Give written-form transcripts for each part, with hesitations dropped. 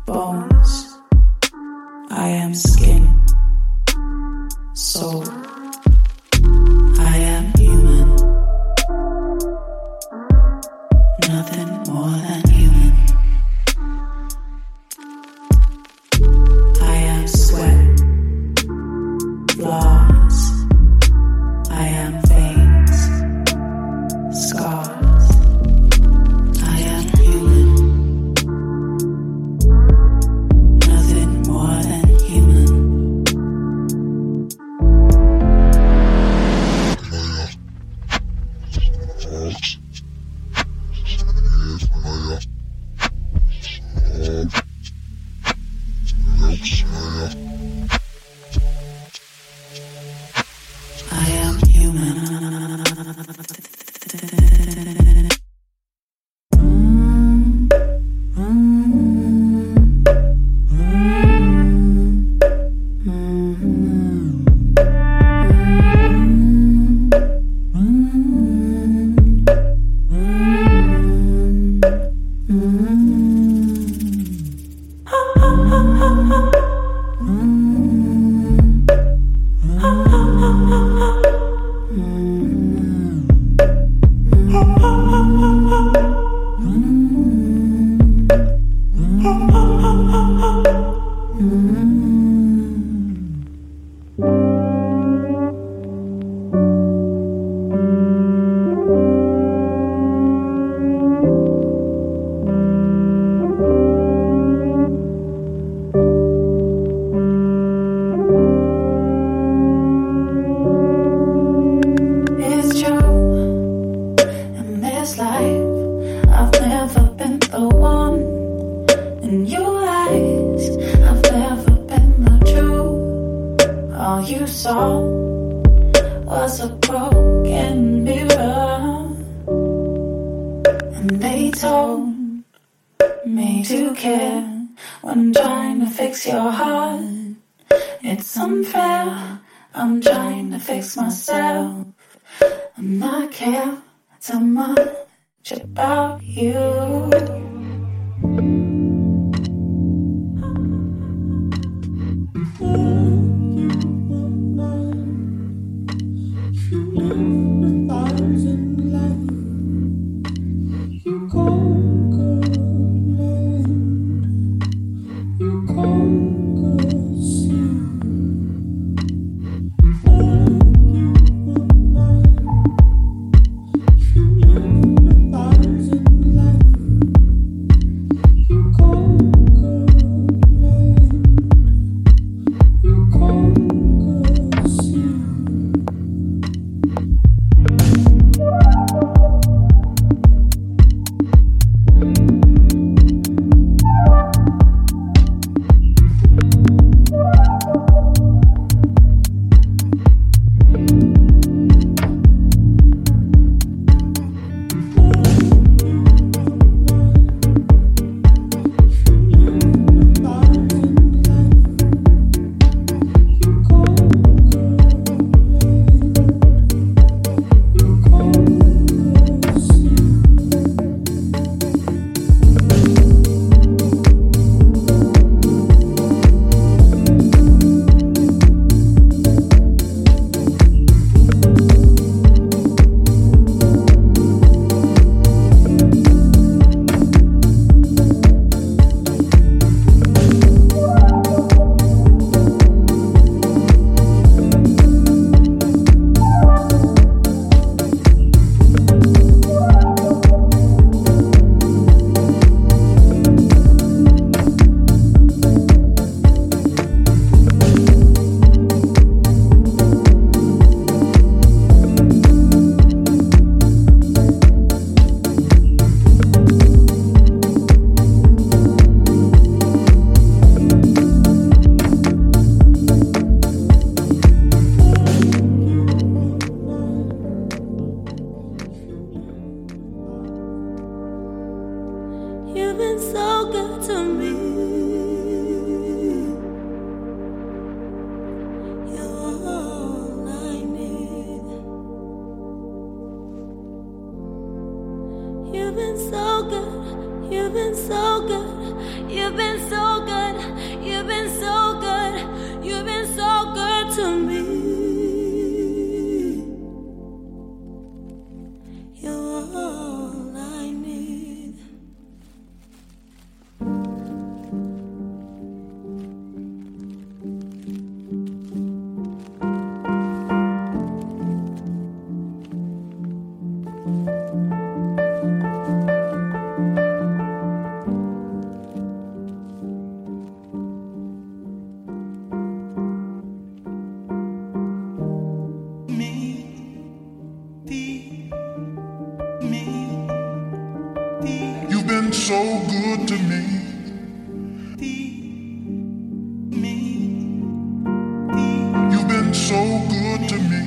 bones. I am skin, soul. I am human. Nothing more than human. I am sweat, flaws. I am veins, scars. I am human. Nothing more than human. I am human. All you saw was a broken mirror, and they told me to care when trying to fix your heart. It's unfair, I'm trying to fix myself, and I care so much about you. You've been so good to me. You're all I need. You've been so good. You've been so good. You've been so so good to me. You've been so good to me.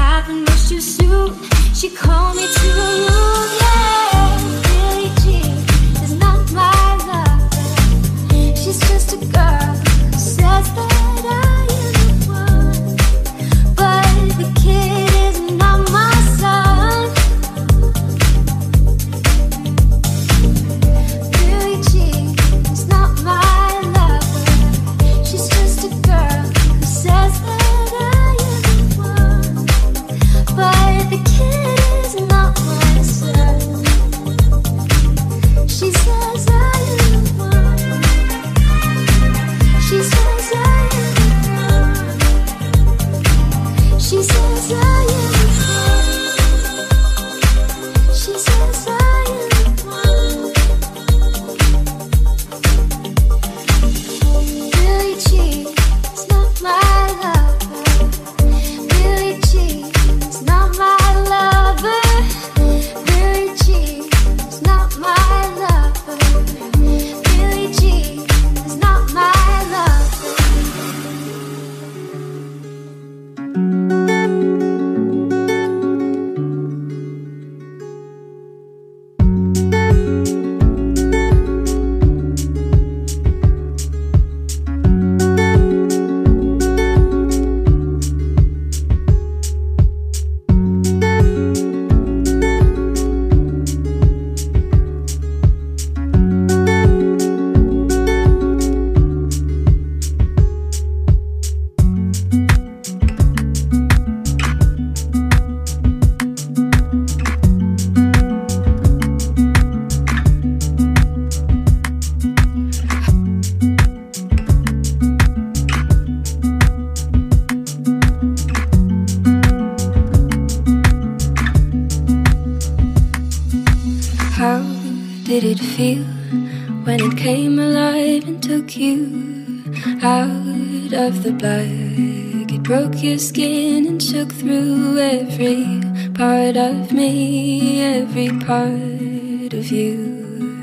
She called me to the room, yeah, Billie Jean. How did it feel when it came alive and took you out of the black? It broke your skin and shook through every part of me, every part of you.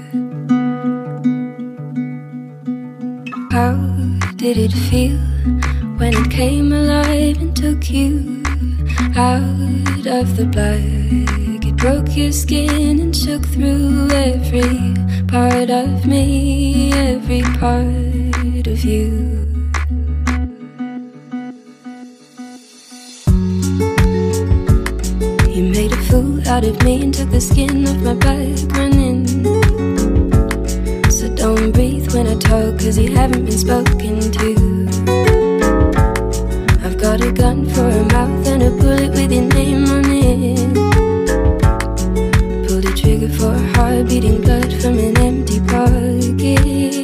How did it feel when it came alive and took you out of the black? It broke your skin and shook through every part of me, every part of you. You made a fool out of me and took the skin off my back running. So don't breathe when I talk, cause you haven't been spoken to. I've got a gun for a mouth and a bullet with your name on it. Pull the trigger for a heart beating blood from an empty pocket.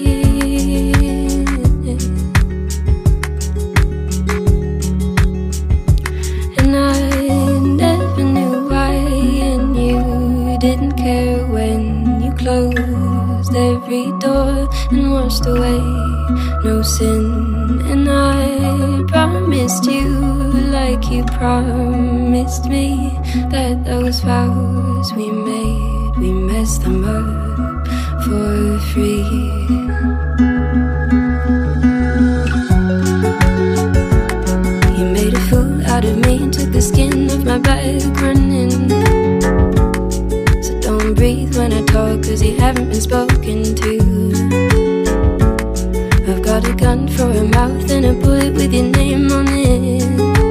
And I never knew why, and you didn't care when you closed every door and washed away no sin. And I promised you, like you promised me, that those vows we made, we messed them up for free. You made a fool out of me and took the skin off my back running. So don't breathe when I talk, cause you haven't been spoken to. I've got a gun for a mouth and a bullet with your name on it.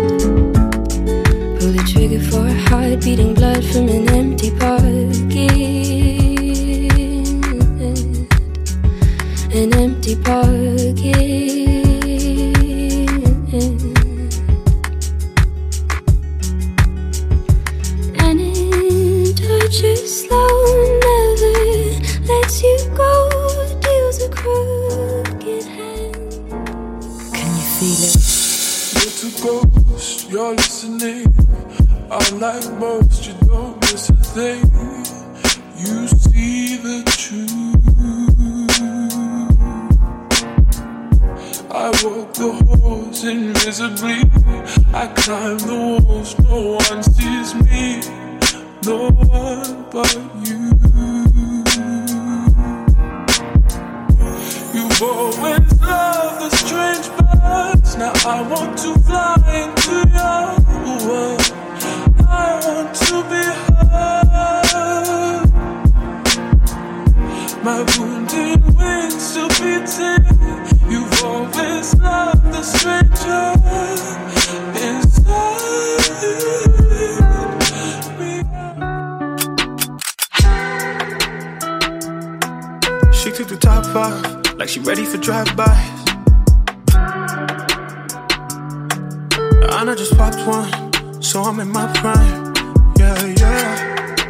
Pull the trigger for a heart beating blood from an empty pocket. An empty pocket. And it touches slow, never lets you go, deals a crooked hand. Can you feel it? Little ghost, you're listening. I'm like most, you don't miss a thing. You see the truth. I walk the halls invisibly. I climb the walls, no one sees me. No one but you. You've always loved the strange birds. Now I want to fly into your world. I want to be heard. My wounded wings still beating. You've always loved the stranger inside me. She took the top off like she ready for drive-bys. And I just popped one, so I'm in my prime. Yeah, yeah.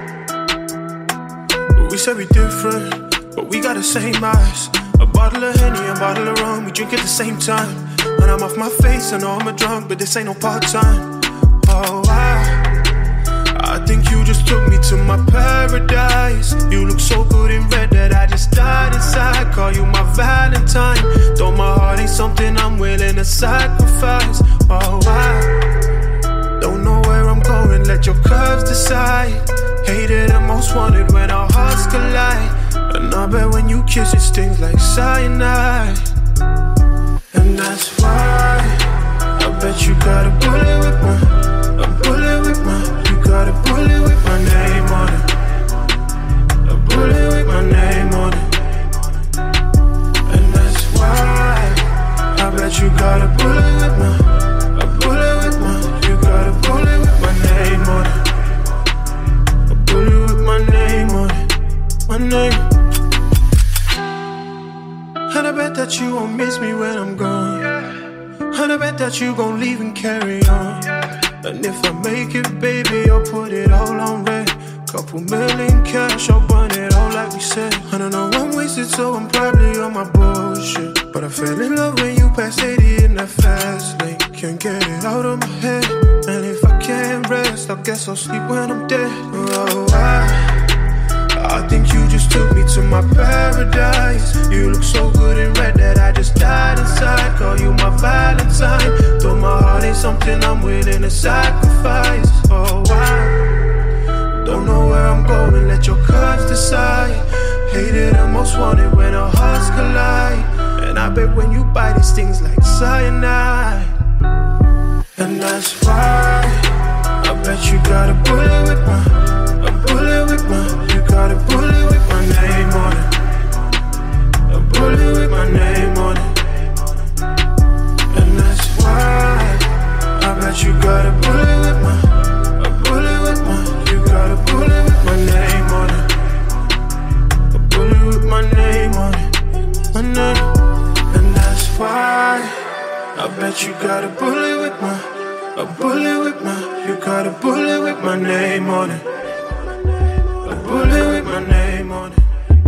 We said we different, but we got the same eyes. A bottle of Henny, a bottle of rum, we drink at the same time. And I'm off my face, I know I'm a drunk, but this ain't no part-time. Oh, I think you just took me to my paradise. You look so good in red that I just died inside. Call you my Valentine. Though my heart ain't something I'm willing to sacrifice. Oh, I don't know where I'm going, let your curves decide. Hated and most wanted when our hearts collide. And I bet when you kiss it stings like cyanide. And that's why I bet you got a bullet with my, a bullet with my, you got a bullet with my name on it. A bullet with my name on it. And that's why I bet you got a bullet with my, a bullet with my, you got a bullet with my name on it. A bullet with my name on it, my name. And I bet that you won't miss me when I'm gone. And I bet that you gon' leave and carry on. And if I make it, baby, I'll put it all on red. Couple million cash, I'll burn it all like we said. I don't know I'm wasted, so I'm probably on my bullshit. But I fell in love when you passed 80 in that fast lane. Can't get it out of my head. And if I can't rest, I guess I'll sleep when I'm dead. Oh, I think my paradise. You look so good in red that I just died inside. Call you my Valentine. Though my heart ain't something I'm willing to sacrifice. Oh, wow. Don't know where I'm going, let your curves decide. Hated and most wanted when our hearts collide. And I bet when you bite it's things like cyanide. And that's why I bet you got a bullet with you got a bullet with my name on it. A bullet with my name on it. And that's why I bet you got a bullet with you got a bullet with my name on it. A bullet with my name on it. My name. And that's why I bet you got a bullet with you got a bullet with my name on it. A bullet with my name on it.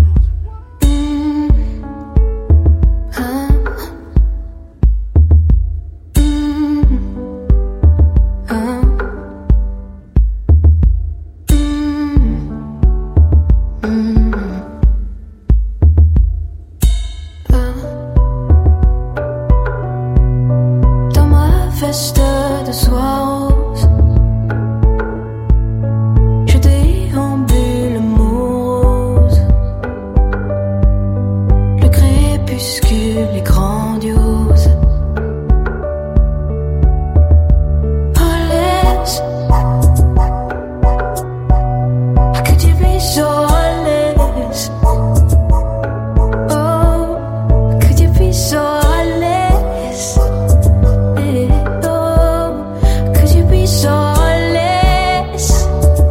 Dans ma veste de soie rose, je déambule morose. Le crépuscule est grandiose. Oh, laisse que tu puisses à l'aise. Oh, que tu puisses à l'aise. Oh, que tu puisses à l'aise.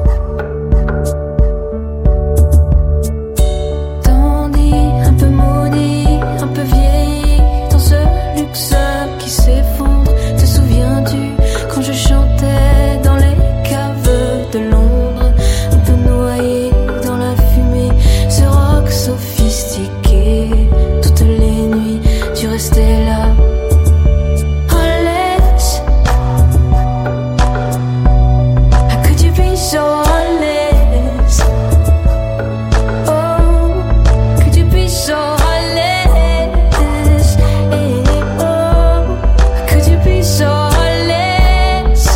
Tandis, un peu maudit, un peu vieilli, dans ce luxe qui s'effondre. Te souviens-tu quand je chantais dans les caves de Londres, un peu noyé dans la fumée, ce rock sophistiqué. Toutes les nuits, tu restais là. Oh, laisse que tu puisses à l'aise. Oh, que tu puisses à l'aise. Oh, que tu puisses à l'aise.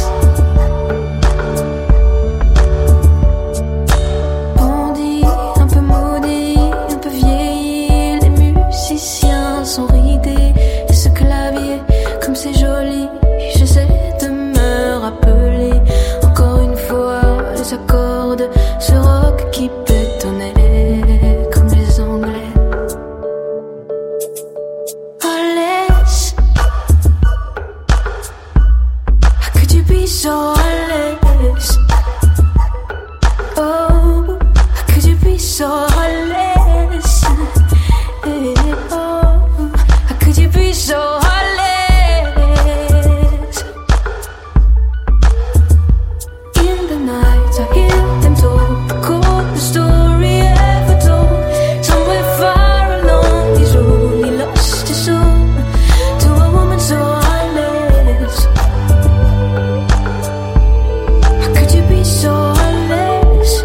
Bandit, un peu maudit, un peu vieilli, les musiciens sont ridés. Et ce clavier, comme c'est joli, j'essaie de me rappeler encore une fois les accords de ce rock qui pétonnait comme les Anglais. Oh, laisse que tu puisses à l'aise. Oh, que tu puisses à l'aise. Oh, que tu puisses à l'aise. In the night, I hear them talk, the coolest story ever told. Somewhere far along his road, he lost his soul to a woman so heartless. Could you be so heartless?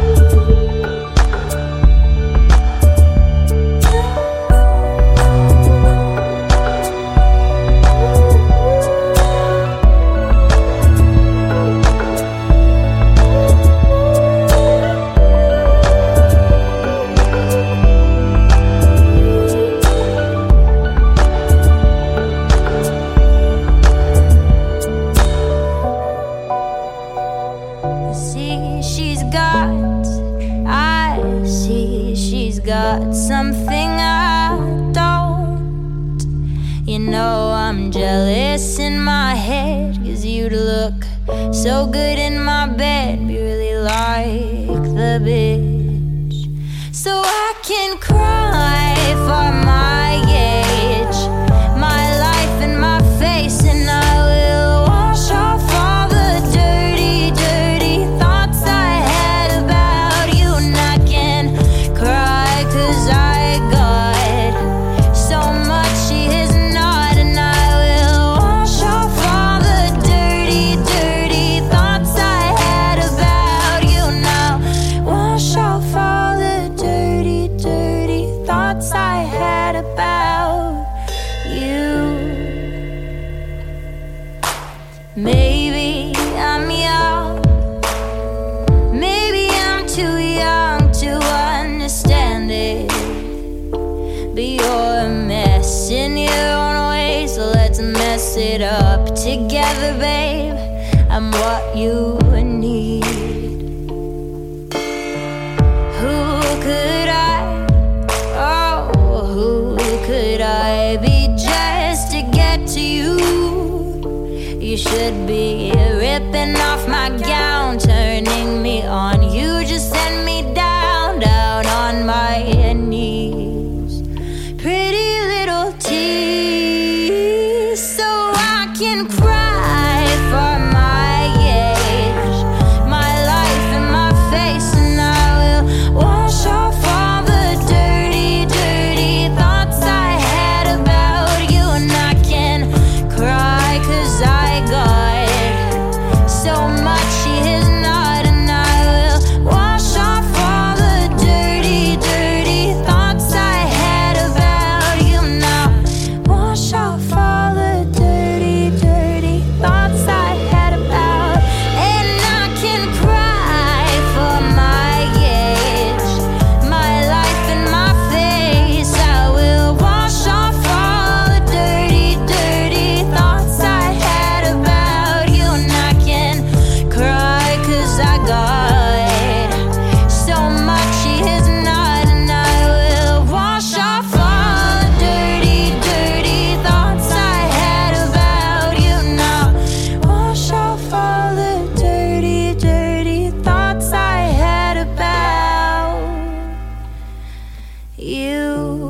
I see she's got something I don't. You know I'm jealous in my head, 'cause you'd look so good in my bed, be really like the bitch. So I can cry for my age, my life and my face, and I will wash off all the dirty, dirty thoughts I had about you. And I can cry 'cause I got so much she is not, and I will wash off all the dirty, dirty thoughts I had about you. Now wash off all the dirty, dirty it up together, babe. I'm what you need. Who could I, oh, who could I be just to get to you? You should be ripping off my gown, turning me on. You just send me down, down on my knees. Pretty little tears, so I can cry for my age, my life and my face, and I will wash off all the dirty, dirty thoughts I had about you. And I can cry 'cause I got so much she is not, and I will wash off all the dirty, dirty thoughts I had about you now. Wash off all the dirty, dirty thoughts I had about. And I can cry for my age, my life and my face. I will wash off all the dirty, dirty thoughts I had about you. And I can cry 'cause I got so much she is not, and I will wash off all the dirty, dirty thoughts I had about you now. Wash off all the dirty, dirty thoughts I had about you.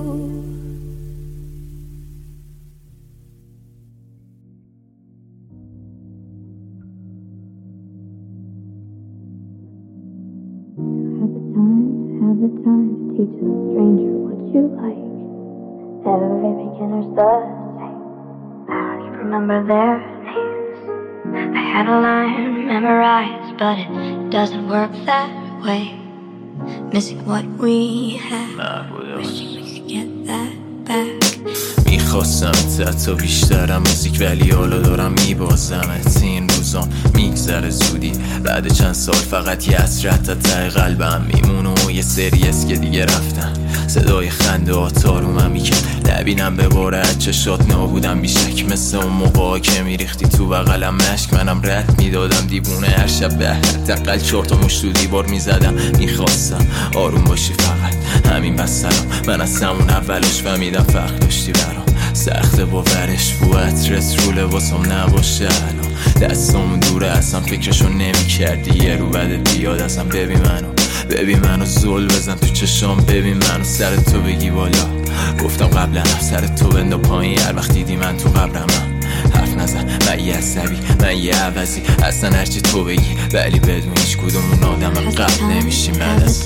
Have the time to teach a stranger what you like. Every beginner's the same. I don't even remember their names. I had a line memorized, but it doesn't work that way. Missing what we had, wishing we could get that back. میخواستم حتی بیشترم موزیک، ولی حالا دارم میبازمت. این روزام میگذره زودی، بعد چند سال فقط یه حسرت تا ته قلبم میمونه و یه سری از که دیگه رفتن. صدای خنده آرومم میکرد، نبینم به باره چشات نابودم بیشک. مثل اون موقعا که میریختی تو بغلم مشک، منم رد میدادم دیوونه هر شب به حداقل 4 تا مشت تو دیوار میزدم. میخواستم آروم باشی فقط، همین بس سلام. من از همون اولش فهمیدم فرق داشتی برام. سخته باورش بو عطرت رو لباسم نباشه الان. دستامون دوره اصلا فکرشو نمی کردی، یه رو بعد بیاد اصلا. ببین منو زل بزن تو چشام، ببین منو سر تو بگی بالا. گفتم قبلا سر تو بندا پایین، هر وقت دیدی من تو قبرمم. حرف نزن، من یه عصبی، من یه عوضی، اصلا هرچی تو بگی، ولی بدون هیچ کدومون آدم قبل نمیشیم بعد از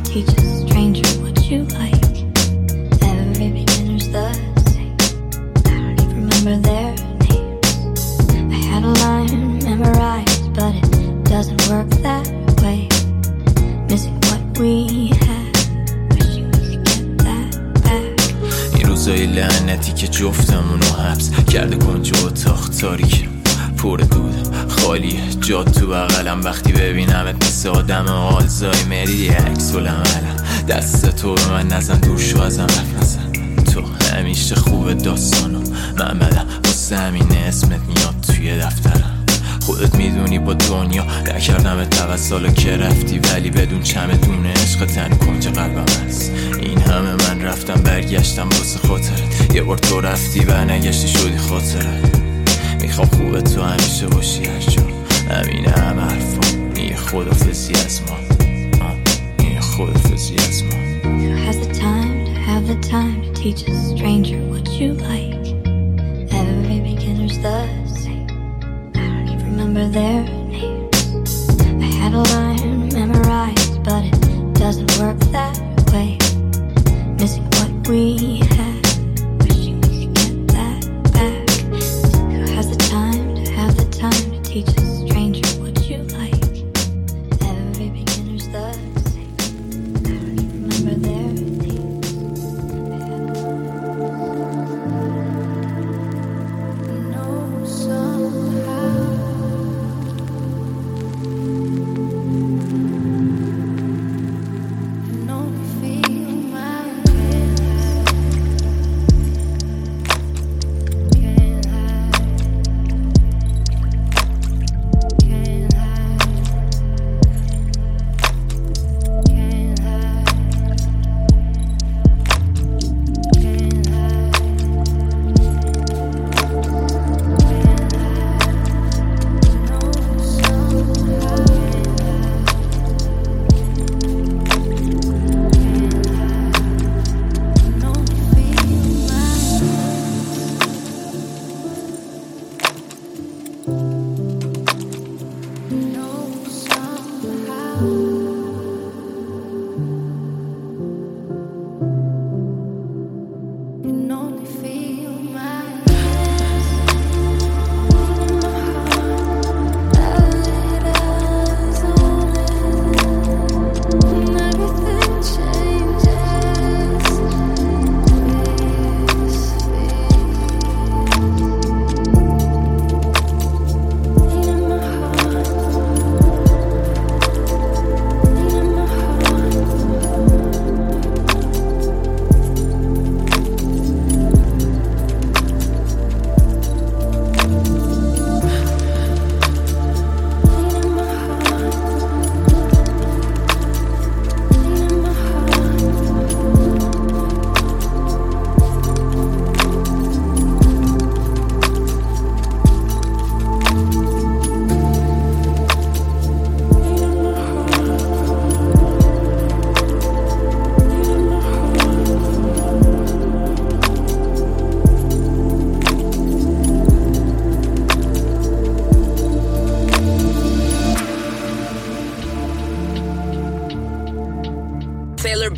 Their names. I had a line memorized, but it doesn't work that way. Missing what we had, wishing we could get that back. این روزای لعنتی که جفتمونو حبس کرده کنج اتاق تاریک پر دود خالیه، جاد تو بغلم. وقتی ببینمت مثل آدم آلزایمری، یه عکس العملم. دست تو به من نزن، دور شو ازم، رفت نزن. تو همیشه خوب داستانو من بدم، واسه همین اسمت میاد توی دفترم. خودت میدونی با دنیا نکردم توسل که رفتی، ولی بدون چمدون عشق تن کنج قلبم هست. این همه من رفتم برگشتم واسه خاطرت، یه بار تو رفتی و نگشتی شدی خاطرت. میخوام خوب تو همیشه باشی هر جا، همین همه حرفم. این خدافزی از ما، این خدافزی از ما. Have the time to teach a stranger what you like. Every beginner's the same. I don't even remember their names. I had a line memorized, but it doesn't work that way. Missing what we had, wishing we could get that back. Who has the time to have the time to teach a stranger what you like? Every beginner's the same. I don't even remember their names.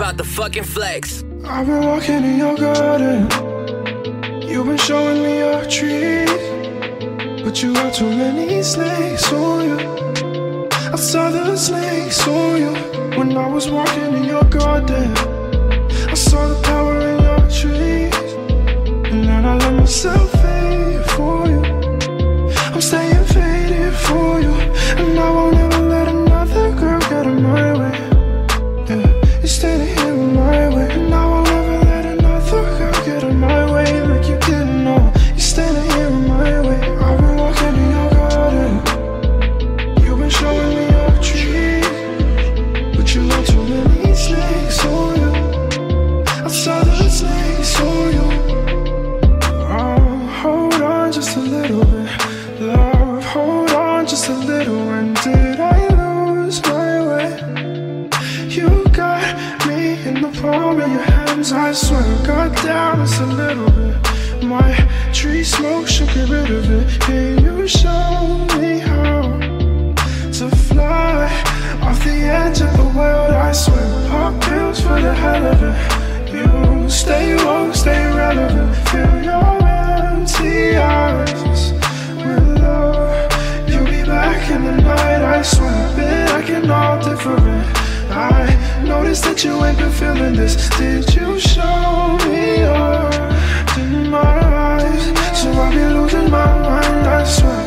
about to fucking flex. I've been walking in your garden. You've been showing me your trees, but you got too many snakes on you. I saw the snakes on you when I was walking in your garden. I saw the power in your trees, and then I let myself fade for you. I'm staying faded for you, and I won't ever let another girl get in my way. Yeah, you're standing here in my way, and I won't ever let another girl get in my way like you didn't know. You're standing here in my way. I've been walking in your garden. You've been showing me your trees, but you got too many snakes on you. I saw the snakes on you. Oh, hold on just a little bit, love. Hold on just a little. When did I lose my way? You got me in the palm of your hands. I swear I got down just a little bit. My tree smoke should get rid of it. Can you show me how to fly off the edge of the world? I swear, pop pills for the hell of it. You stay woke, stay relevant. Fill your empty eyes with love. You'll be back in the night, I swear. Been acting all different. I noticed that you ain't been feeling this. Did you show me your demise? So I'll be losing my mind, I swear.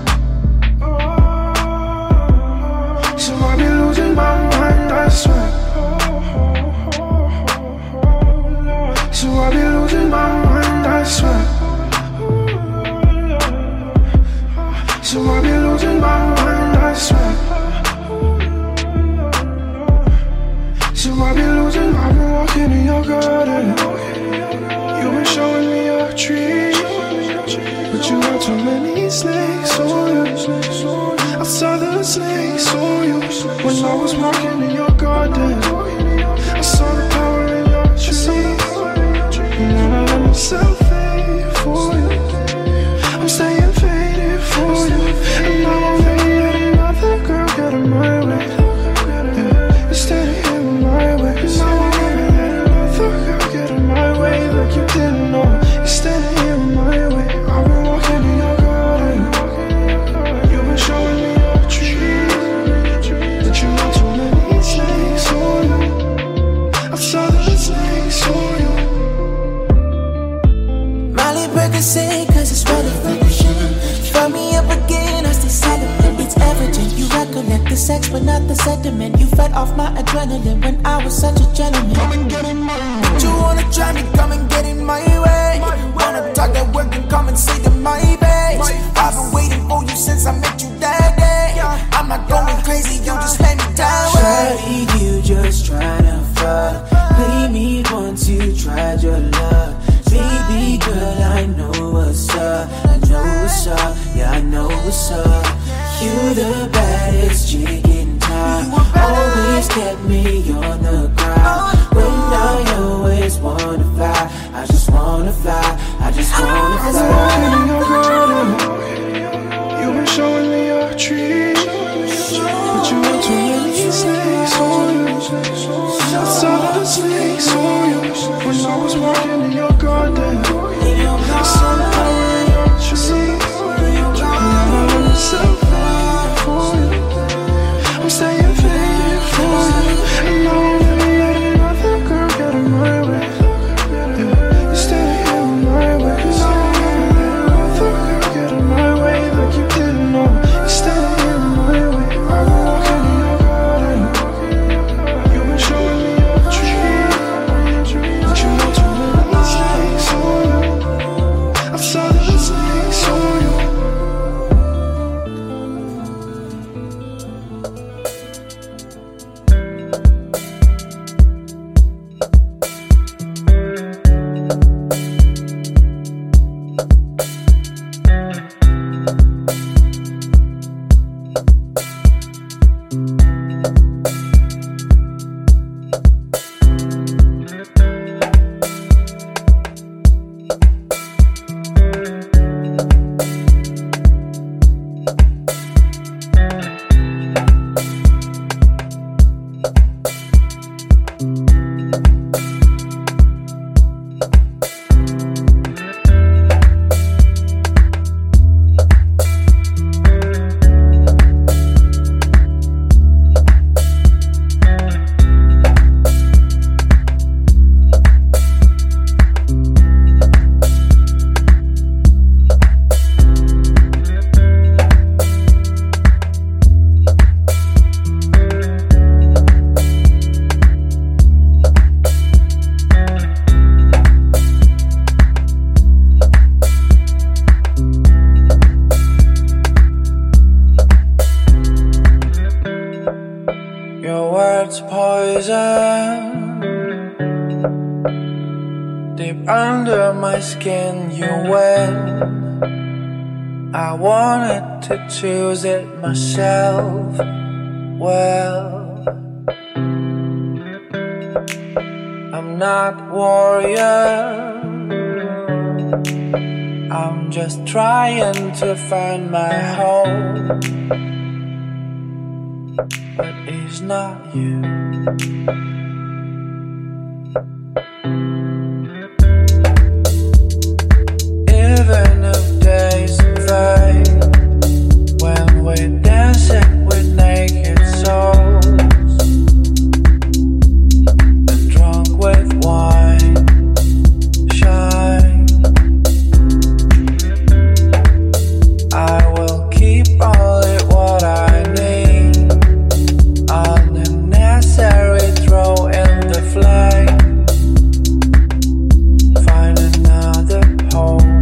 So I'll be losing my mind, I swear. So I'll be losing my mind, I swear. So I'll be losing my mind, I swear. So I'll be losing, I've been walking in your garden. You've been showing me your trees, but you got too many snakes on you. I saw the snakes on you when I was walking in your garden. I saw the power in your trees, and then I let myself fade for you. I'm staying faded for you, and I won't let another girl get in my way. Yeah, you're standing here in my way, and I won't let another girl get in my way like you didn't know. You're standing here in my way. I've been walking in your garden. You've been showing me your trees, but you got too many snakes on you. I saw the snakes on you. Molly Percocet, cause it's relevant. Fill me up again, I stay celibate. It's evident you recollect the sex but not the sediment. You fed off my adrenaline when I was such a gentleman. Come and get in my way. But you wanna try me, come and get in my way. Wanna talk that work and come and say to my base. I've been waiting for you since I met you that day. I'm not going crazy, you just let me down. Shawty, you just tryna fuck. Play me once you tried your luck. Baby girl, I know what's up. I know what's up, yeah, I know what's up. You the baddest chick in town. Always kept me on the ground. When I always wanna fly, I just wanna fly, I just wanna fly. I've been walking in your garden. You've been showing me your trees, but you got too many snakes on you. I saw the snakes on you when I was walking in your garden. I saw the power in your trees, and I let myself fade for you. I'm staying faded for you, and I won't let another girl get in my way. Yeah, you're standing here in my way, and I won't let another girl get in my way like you didn't know. You're standing here in my way. I've been walking in your garden. You've been showing me your trees, but you know too many deep under my skin you win. I wanted to choose it myself. Well, I'm not warrior, I'm just trying to find my home, but it's not you. Even if days fade, when we're dancing with naked souls and drunk with wine, shine. I will keep only what I need, unnecessary throw in the flame. Find another home.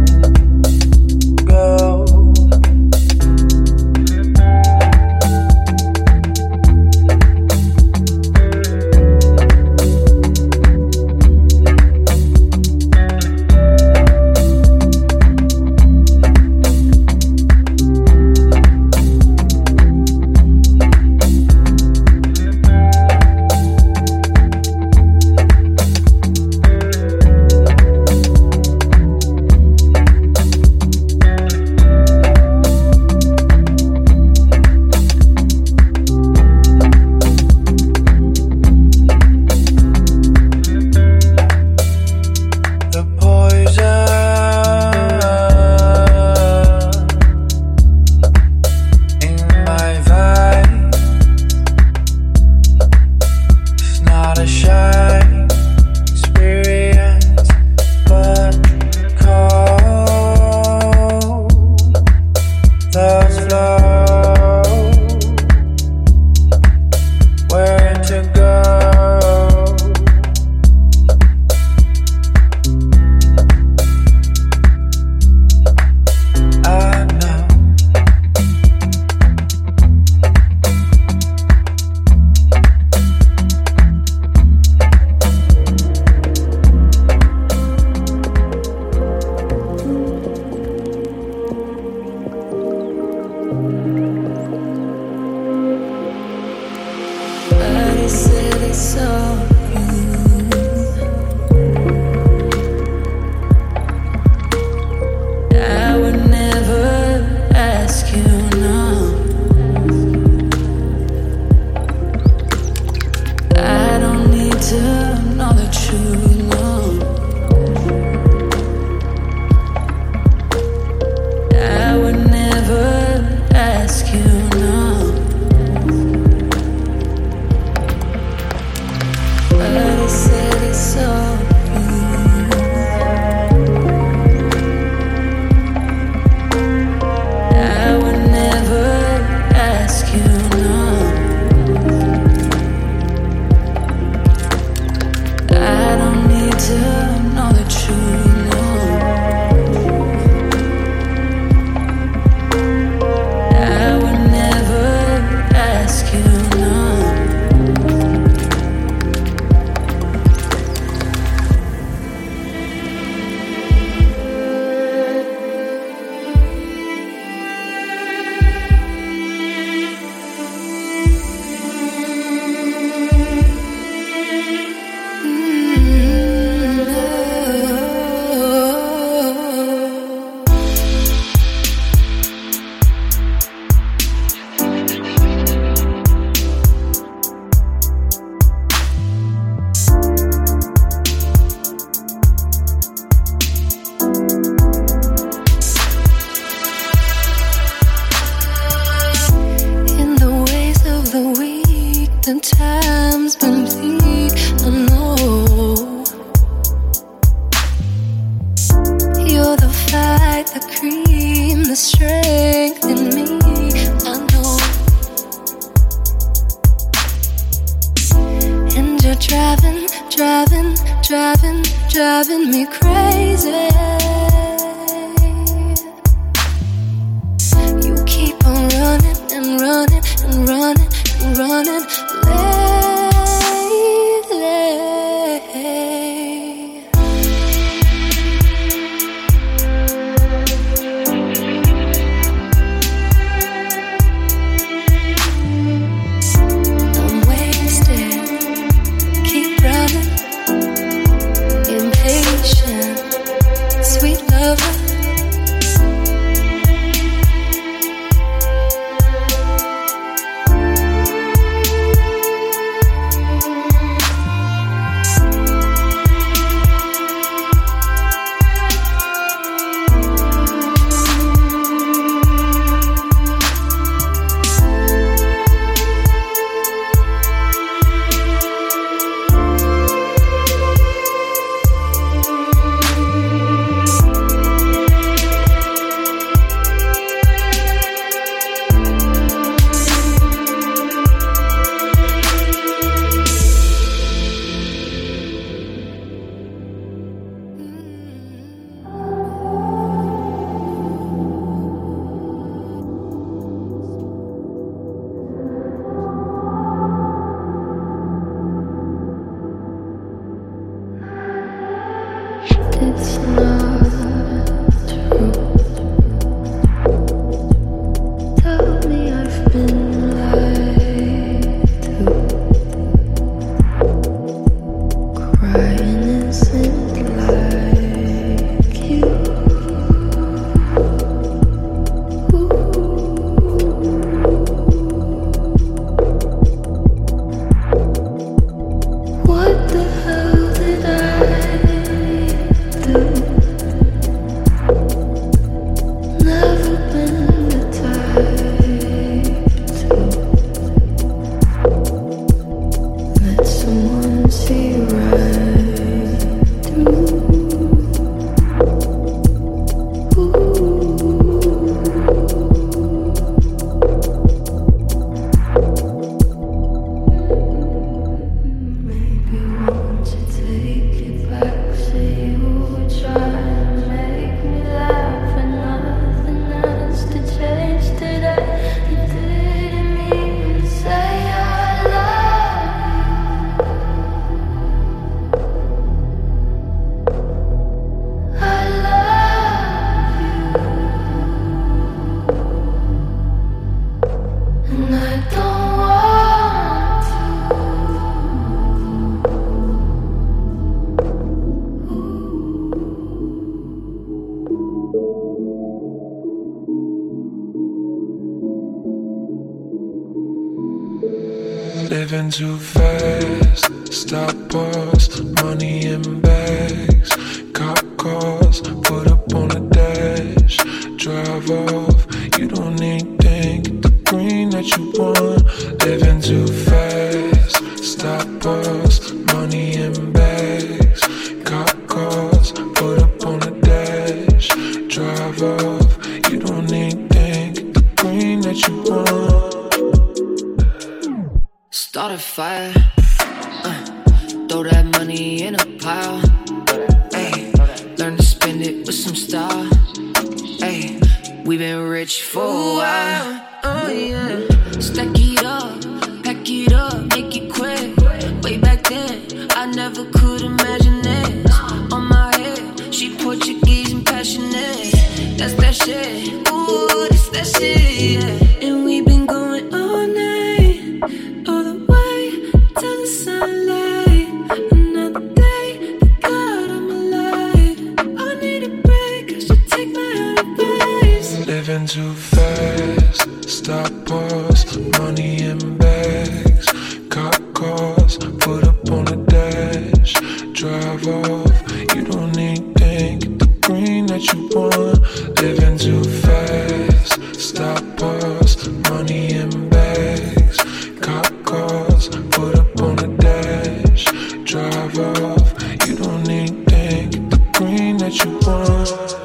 Driving me crazy. You keep on running and running and running and running lately. it's not true. Tell me I've been lied to. Crying isn't like you. What the hell did I do? Never been the type to let someone see right through. Maybe want to take it back. Say you were trying to make me laugh, and nothing else to change today. You didn't even say I love you. I love you, and I don't want to. Living too fast, stop, pause, money in bags, cop cars, put up on a dash, drive off, you don't anything, get the green that you want. Living too fast, stop, pause, money in bags, cop cars, put up on a dash, drive off, you don't anything, get the green that you want. Start a fire, throw that money in a pile. Ayy, learn to spend it with some style. Ayy, we been rich for a while. Oh yeah, stack it up, pack it up, make it quick. Way back then, I never could imagine this. On my head, she Portuguese and passionate. That's that shit. Ooh, that's that shit. Yeah. And we been going all night, all the way till the sunlight. Another day, thank God I'm alive. I need a break, I should take my advice. Living too fast, stop, pause, money in bags, cop cars, put up on a dash, drive off, you don't anything, get the green that you want. Living too fast, stop, pause, money in bags, cop cars, put up on a dash, drive off, you don't anything, get the green that you want.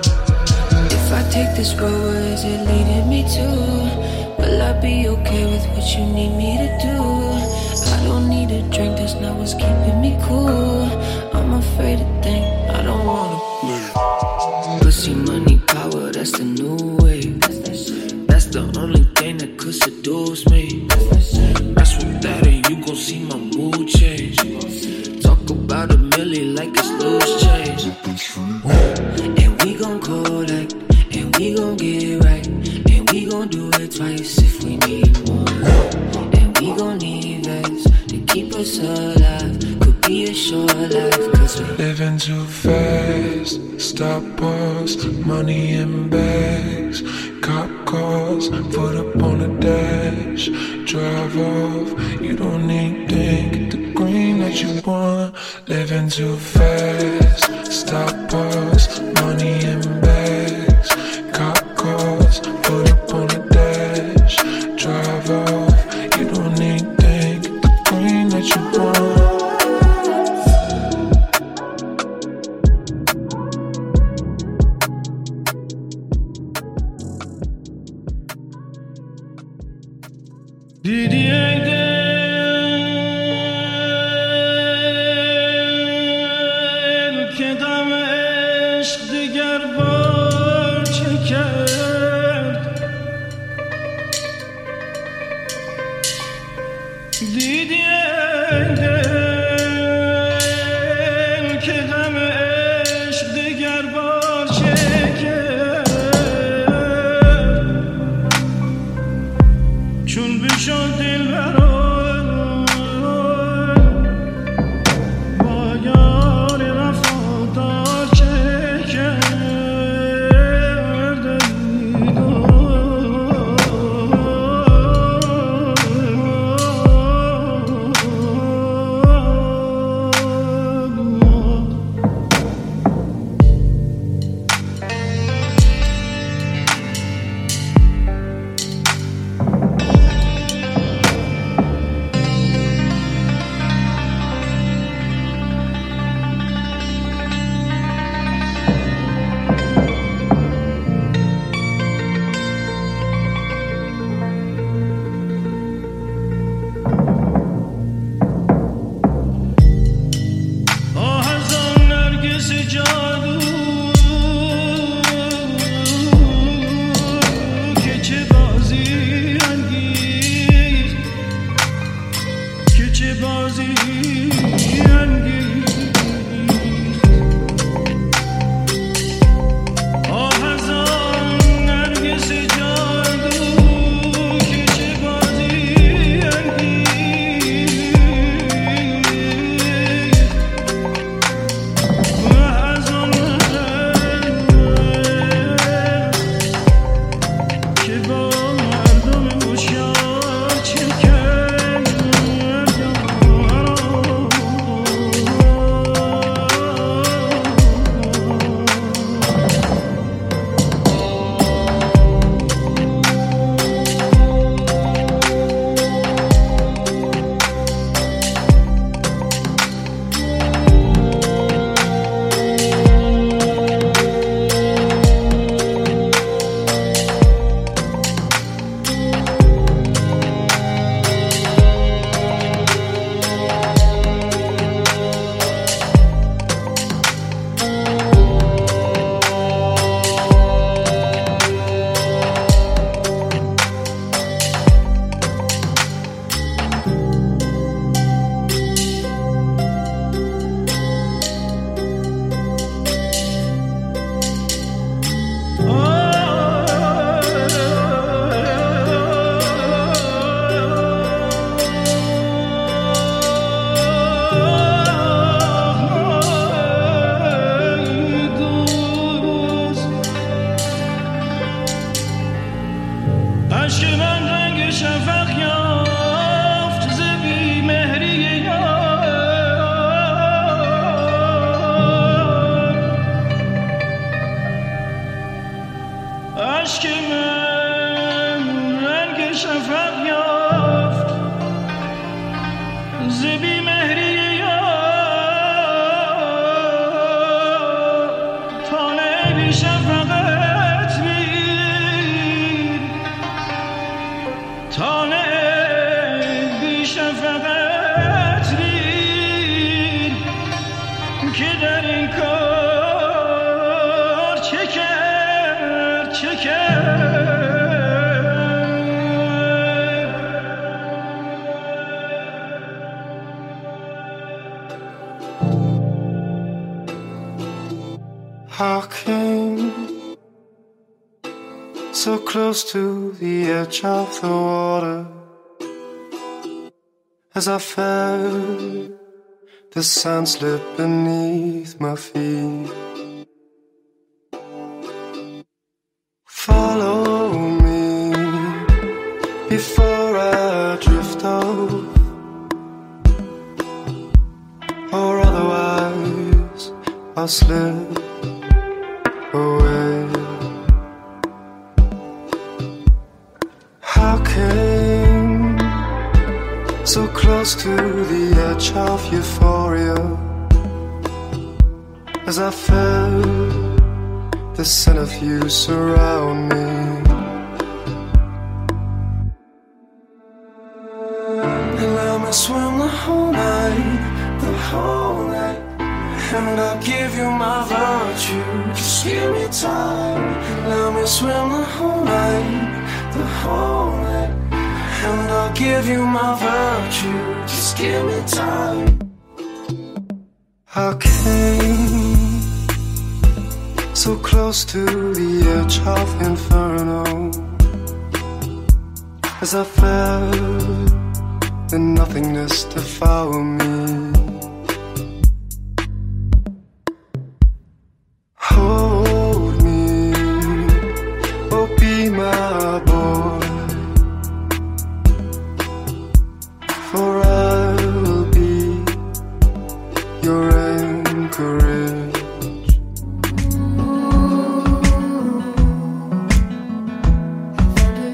If I take this road, where is it leading me to? Will I be okay with what you need me to do? I don't need a drink, that's not what's keeping me cool. I'm afraid to think, I don't wanna lose. Pussy, money, power, that's the new wave. That's the only thing that could seduce me. That's what that and you gon' see my mood change. Talk about a milli like it's loose change. And we gon' collect, and we gon' get right, and we gon' do it twice if we need more. And we gon' need vex to keep us alive. Could be a short life, cause we Living too fast, stop, pause, money in bags, cop cars, put up on a dash, drive off, you don't anything, get the green that you want. Living too fast, stop, pause, money in bags, cop cars, put up on a dash, drive off, you don't anything, get the green that you want. که دم عشق دیگر با I came so close to the edge of the water as I felt the sand slip beneath my feet. Follow me before I drift off, or otherwise I'll slip away. I came so close to the edge of euphoria as I felt the scent of you surround me. And let me swim the whole night, the whole night. And I'll give you my virtue, just give me time. And let me swim the whole night, the whole night. And I'll give you my virtue, just give me time. I came so close to the edge of inferno as I felt the nothingness devour me. Hold me, oh be my boy, for I will be your anchorage.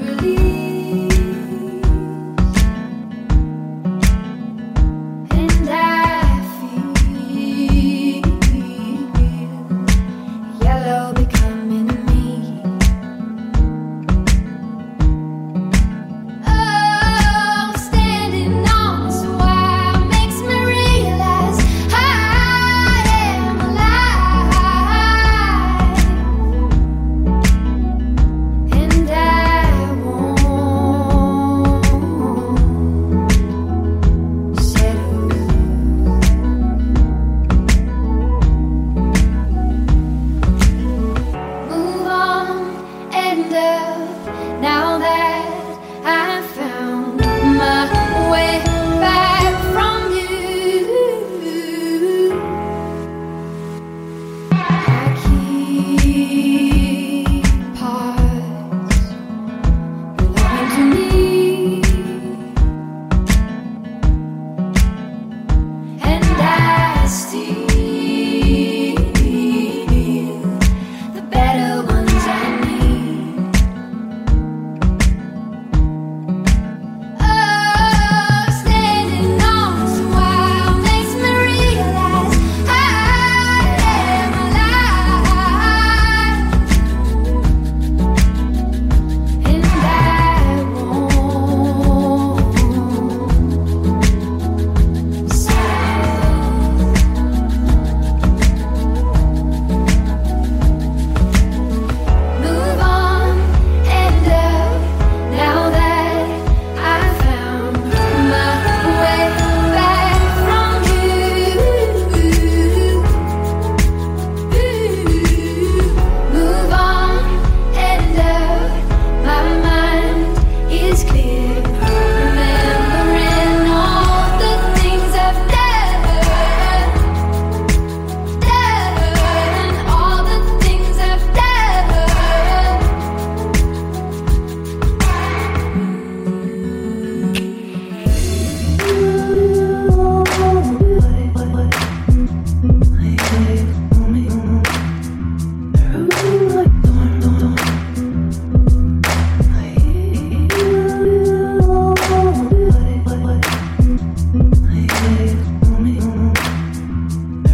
And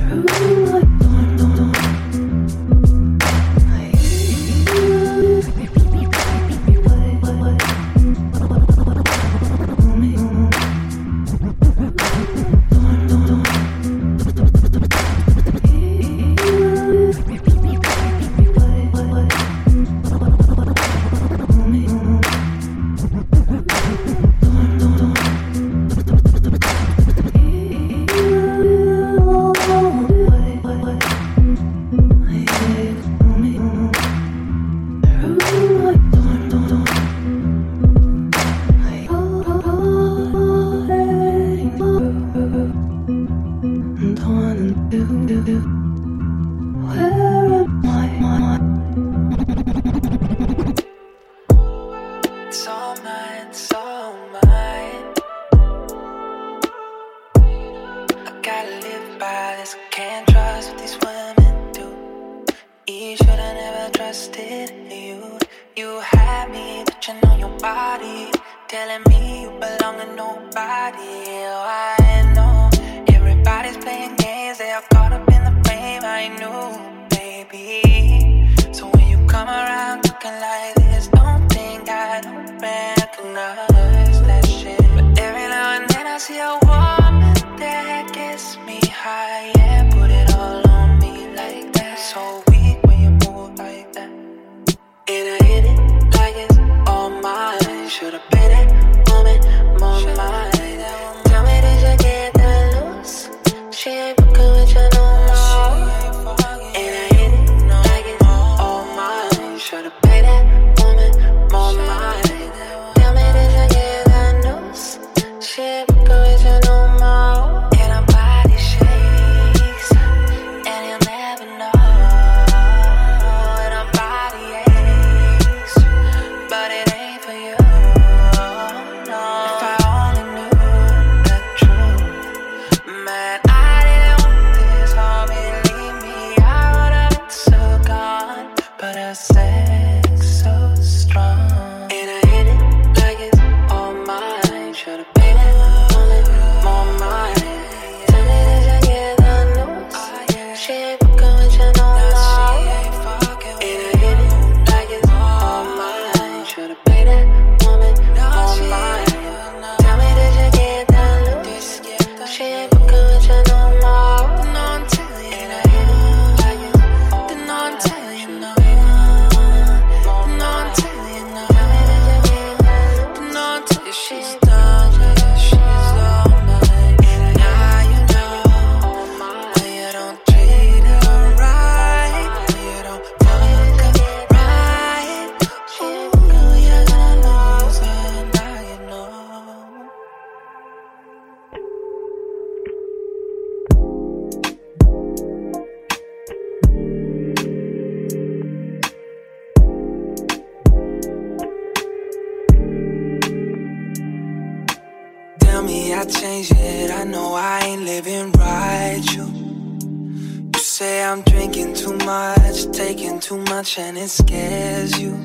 And it scares you.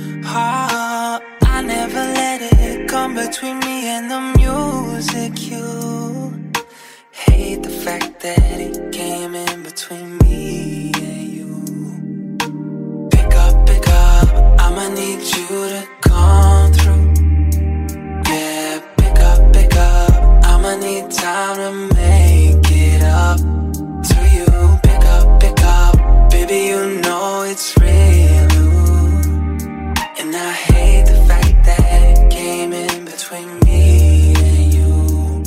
I never let it come between me and the music. You hate the fact that it came in between me and you. Pick up, I'ma need you to come through. Yeah, pick up, I'ma need time to make it up to you. Pick up, baby, you know it's real. And I hate the fact that it came in between me and you.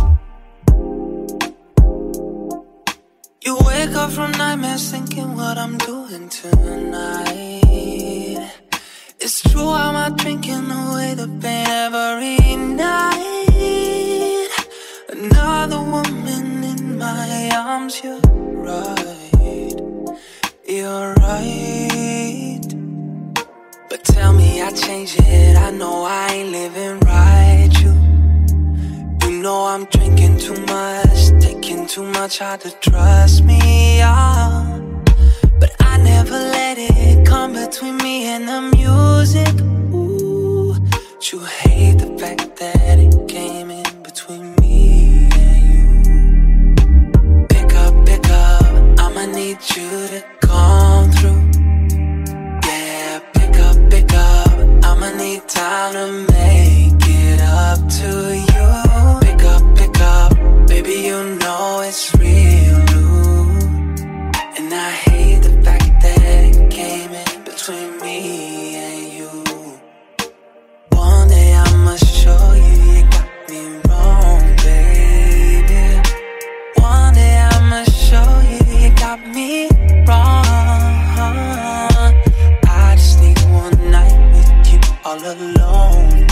You wake up from nightmares thinking what I'm doing tonight. It's true, I'm out drinking away the pain every night. Another woman in my arms, you're right. You're right. But tell me I changed it, I know I ain't living right. You know I'm drinking too much, taking too much, hard to trust me.